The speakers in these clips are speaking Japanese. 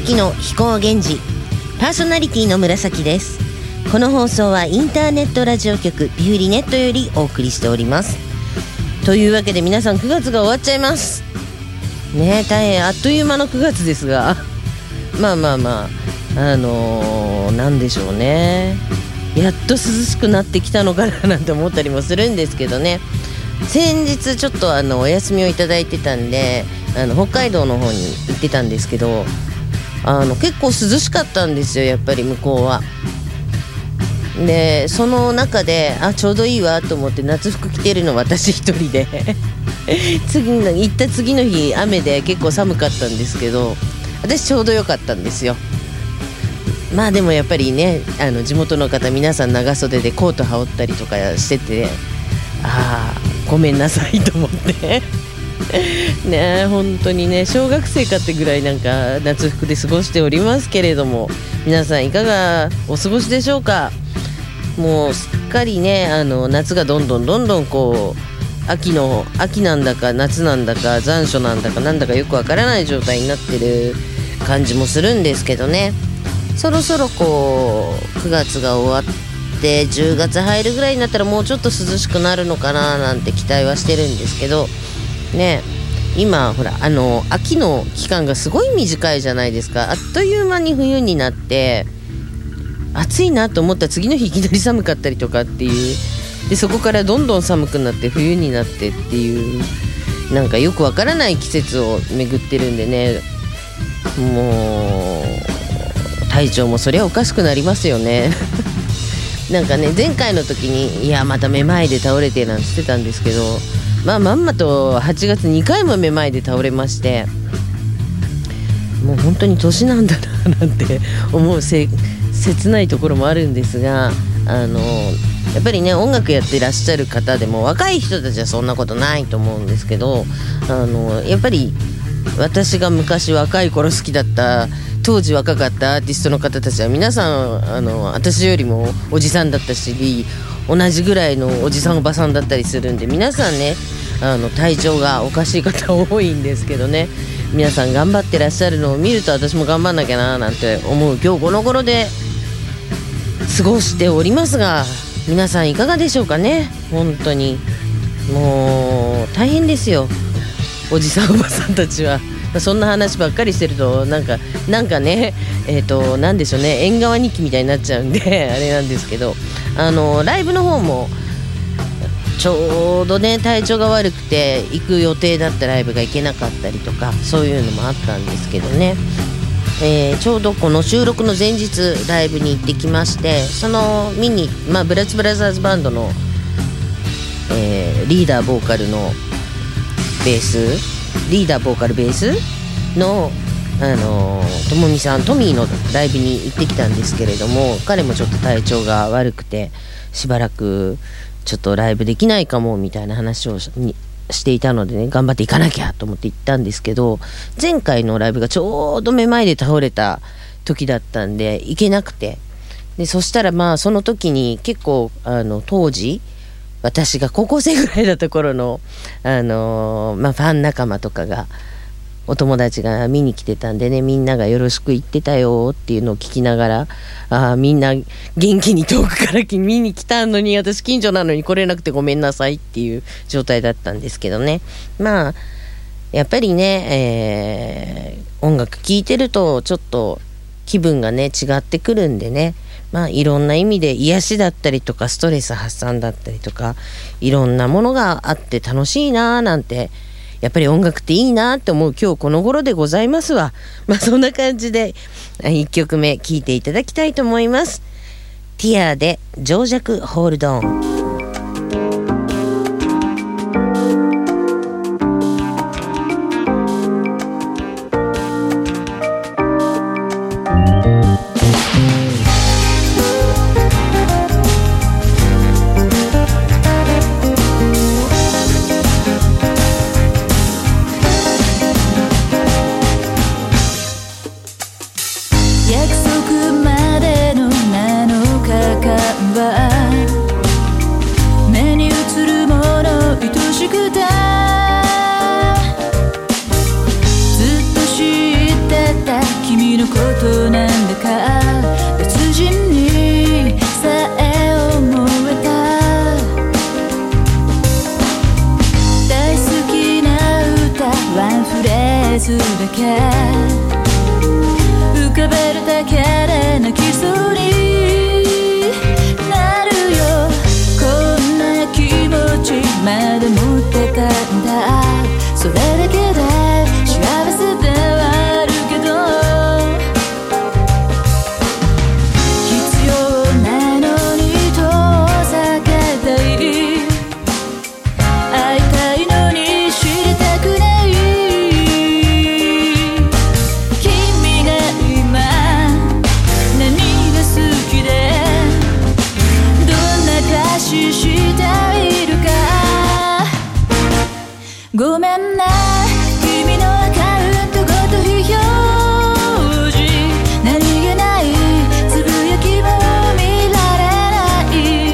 紫の飛行源氏、パーソナリティの紫です。この放送はインターネットラジオ局ビフリネットよりお送りしております。というわけで皆さん9月が終わっちゃいますね。大変あっという間の9月ですがなんでしょうね、やっと涼しくなってきたのかななんて思ったりもするんですけどね。先日ちょっとお休みをいただいてたんで北海道の方に行ってたんですけど、結構涼しかったんですよ、やっぱり向こうは。でその中でちょうどいいわと思って夏服着てるの私一人で行った次の日雨で結構寒かったんですけど、私ちょうど良かったんですよ。まあでもやっぱりね、地元の方皆さん長袖でコート羽織ったりとかしてて、ごめんなさいと思ってね、本当にね、小学生かってぐらいなんか夏服で過ごしておりますけれども、皆さんいかがお過ごしでしょうか。もうすっかりね、夏がどんどんこう秋なんだか夏なんだか残暑なんだかなんだかよくわからない状態になってる感じもするんですけどね。そろそろこう9月が終わって10月入るぐらいになったらもうちょっと涼しくなるのかななんて期待はしてるんですけどね。今ほら秋の期間がすごい短いじゃないですか。あっという間に冬になって暑いなと思ったら次の日いきなり寒かったりとかっていう、でそこからどんどん寒くなって冬になってっていう、なんかよくわからない季節を巡ってるんでね、もう体調もそりゃおかしくなりますよねなんかね、前回の時にまためまいで倒れてなんてしてたんですけど、まんまと8月2回もめまいで倒れまして、もう本当に年なんだななんて思う切ないところもあるんですが、やっぱりね、音楽やってらっしゃる方でも若い人たちはそんなことないと思うんですけど、やっぱり私が昔若い頃好きだった当時若かったアーティストの方たちは皆さん私よりもおじさんだったし、同じぐらいのおじさんおばさんだったりするんで、皆さんね体調がおかしい方多いんですけどね、皆さん頑張ってらっしゃるのを見ると私も頑張んなきゃななんて思う今日この頃で過ごしておりますが、皆さんいかがでしょうかね。本当にもう大変ですよ、おじさんおばさんたちは。そんな話ばっかりしてるとなんかね、なんでしょうね、縁側日記みたいになっちゃうんであれなんですけど、ライブの方もちょうどね体調が悪くて行く予定だったライブが行けなかったりとか、そういうのもあったんですけどね、ちょうどこの収録の前日ライブに行ってきまして、その見に、ブラッツブラザーズバンドの、リーダーボーカルのベースのともみさん、トミーのライブに行ってきたんですけれども、彼もちょっと体調が悪くてしばらくちょっとライブできないかもみたいな話をしていたのでね、頑張っていかなきゃと思って行ったんですけど、前回のライブがちょうどめまいで倒れた時だったんで行けなくて、でそしたらその時に結構当時私が高校生ぐらいだった頃のファン仲間とかが、お友達が見に来てたんでね、みんながよろしく言ってたよっていうのを聞きながら、みんな元気に遠くから見に来たのに私近所なのに来れなくてごめんなさいっていう状態だったんですけどね。やっぱりね、音楽聴いてるとちょっと気分がね違ってくるんでね、いろんな意味で癒しだったりとかストレス発散だったりとか、いろんなものがあって楽しいなーなんて、やっぱり音楽っていいなって思う今日この頃でございますわ。そんな感じで1曲目聴いていただきたいと思います。ティアで情弱ホールドオン。 約束までの7日間はずだけ浮かべるだけで泣きそうになるよ。こんな気持ちまで持ってたんだ。それだけで幸せではあるけど必要なのに遠ざけたい。会いたいのに知りたくない。君が今何が好きでどんな歌詞しているか。ごめんね君のアカウントごと非表示。何気ないつぶやきも見られない。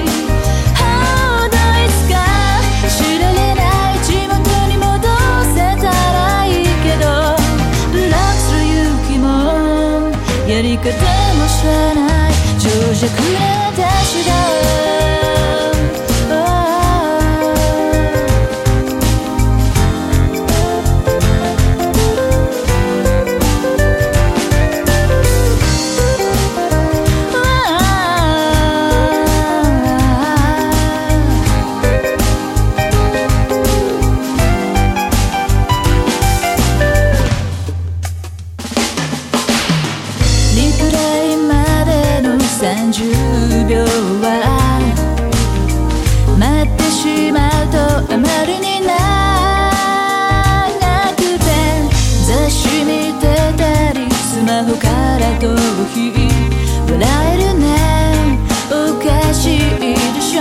どいつか知られない地元に戻せたらいいけどブロックする勇気もやり方も知らない情弱な私だ。30秒は待ってしまうとあまりに長くて雑誌見てたりスマホから逃避笑えるねおかしいでしょ。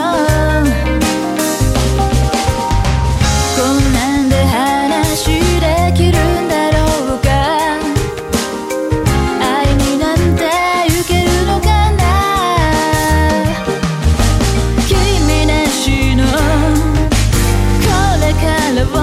こんなんで話できるんだろうか。愛になんて受けるのか。ちょっと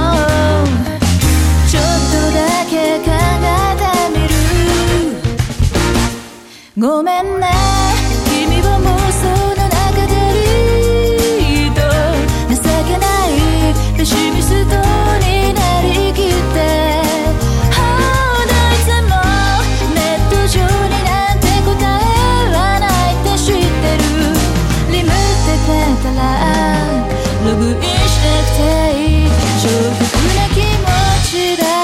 だけ考えてみる。ごめんね君は妄想の中でリード情けないペシミストになりきってどいつもネット上になんて答えはないって知ってる。リムってくれたらログインしなくていい重複な気持ちだ。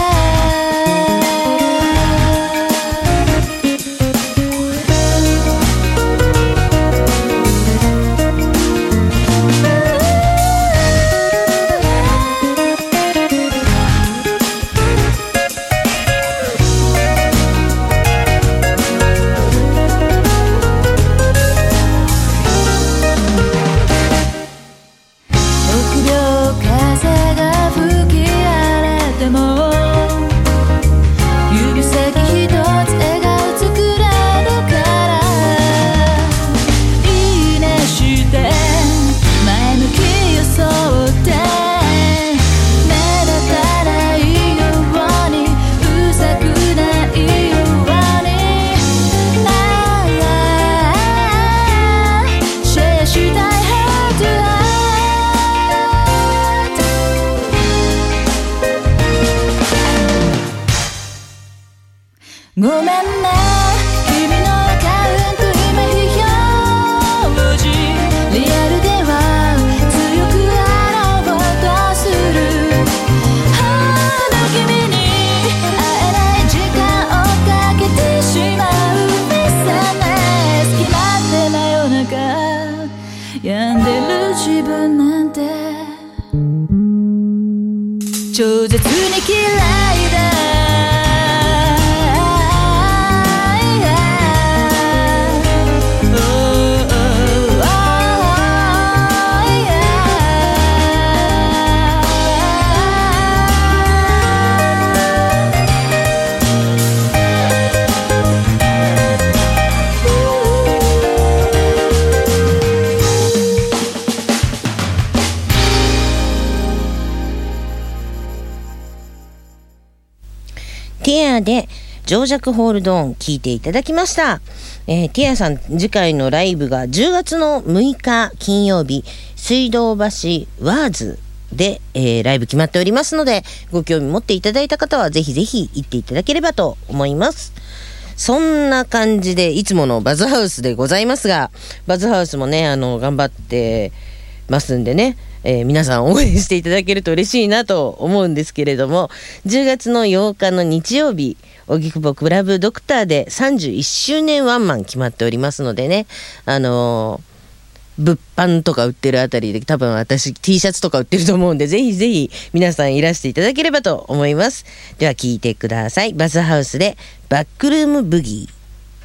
臆病風が吹き荒れても指先一つ笑顔作れるからいいねして前向き装って目立たないようにうざくないようにシェアしたいハートはごめんね君のアカウント今非表示リアルでは強くあろうとする君に会えない時間をかけてしまう SNS 決まって真夜中病んでる自分なんて超絶に嫌いだ。 ティアで情弱ホールドオン聞いていただきました。ティアさん次回のライブが10月の6日金曜日水道橋ワーズで、ライブ決まっておりますので、ご興味持っていただいた方はぜひぜひ行っていただければと思います。そんな感じでいつものバズハウスでございますが、バズハウスもね頑張ってますんでね、皆さん応援していただけると嬉しいなと思うんですけれども、10月の8日の日曜日、荻窪クラブドクターで31周年ワンマン決まっておりますのでね、物販とか売ってるあたりで多分私 T シャツとか売ってると思うんで、ぜひぜひ皆さんいらしていただければと思います。では聞いてください。バズハウスでバックルームブギー。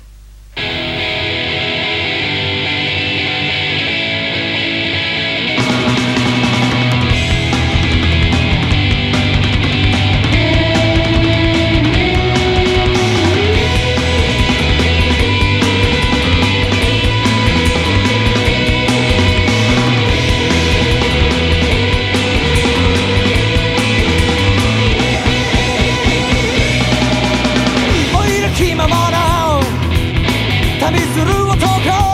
旅する男、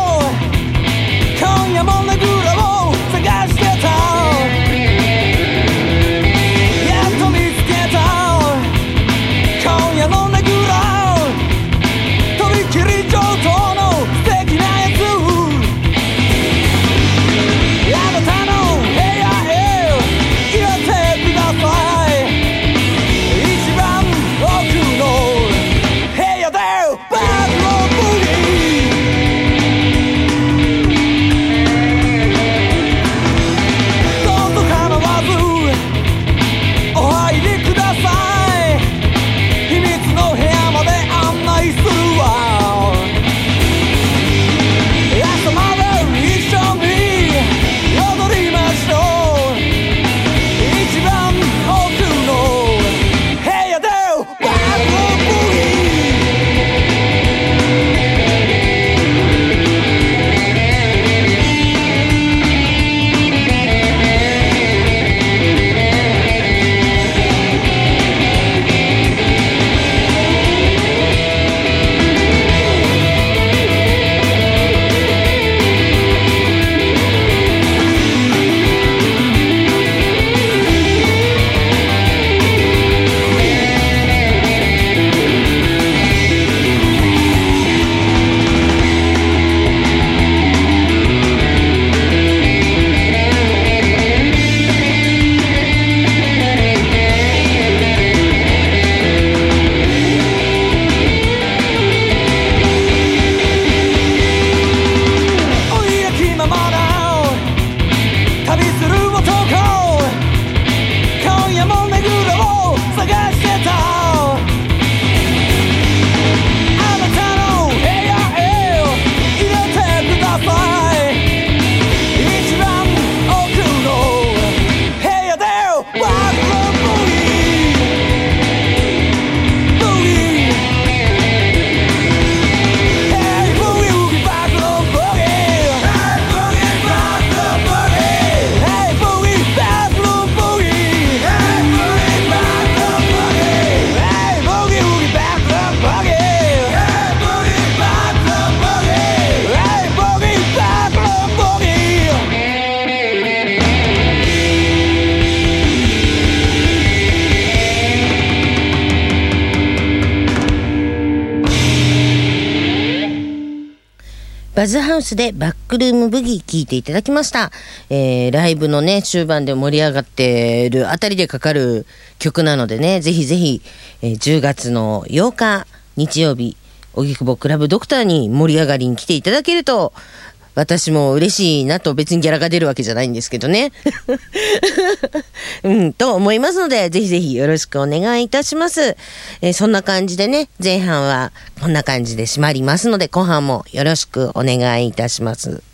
今夜もねぐらを探してた。やっと見つけた今夜のねぐら、とびきり上等の素敵なやつ。あなたの部屋へ入れてください。一番奥の部屋でバックローブギー。 バズハウスでバックルームブギー聴いていただきました。ライブのね終盤で盛り上がってるあたりでかかる曲なのでね、ぜひぜひ、10月の8日日曜日荻窪クラブドクターに盛り上がりに来ていただけると私も嬉しいなと。別にギャラが出るわけじゃないんですけどねと思いますので、ぜひぜひよろしくお願いいたします。そんな感じでね、前半はこんな感じで締まりますので、後半もよろしくお願いいたします。